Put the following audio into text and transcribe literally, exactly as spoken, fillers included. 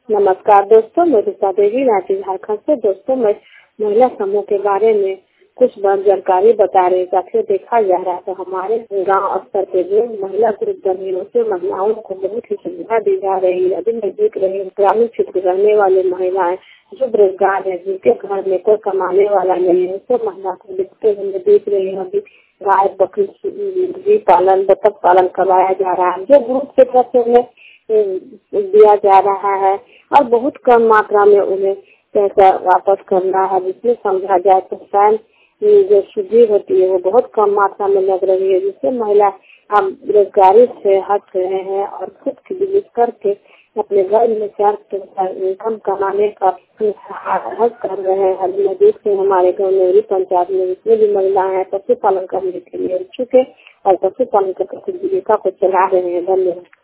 नमस्कार दोस्तों, मैं रीता देवी रांची झारखंड से। दोस्तों, मैं महिला समूह के बारे में कुछ बात जानकारी बता रही ताकि देखा जा रहा है तो हमारे गांव स्तर पे जो महिला ग्रुप बनी से महिलाओं को बहुत ही सुविधा दी जा रही है। अभी मैं देख रही हूँ ग्रामीण क्षेत्र में रहने वाली महिलाएं जो बेरोजगार है, जिनके घर में कोई कमाने वाला नहीं है, तो महिला को देखते हुए देख रही हूँ। अभी गाय बकरी पालन बतख पालन करवाया जा रहा है जो ग्रुप के तरफ से उन्हें दिया जा रहा है और बहुत कम मात्रा में उन्हें पैसा वापस करना है। जिसमें समझा जाए तो शायद जो शुद्धि होती है वो बहुत कम मात्रा में लग रही है, जिससे महिला अब बेरोजगारी से हट रहे हैं और खुद की बिजनेस करके अपने घर में चार पैसा इनकम कमाने का साहस कर रहे हैं। अभी मैं देख रही हूँ हमारे गाँव मेरी पंचायत में जितनी भी महिलाएं हैं पशुपालन करने के लिए इच्छुक है और पशुपालन करके जीविका को चला रहे हैं। धन्यवाद।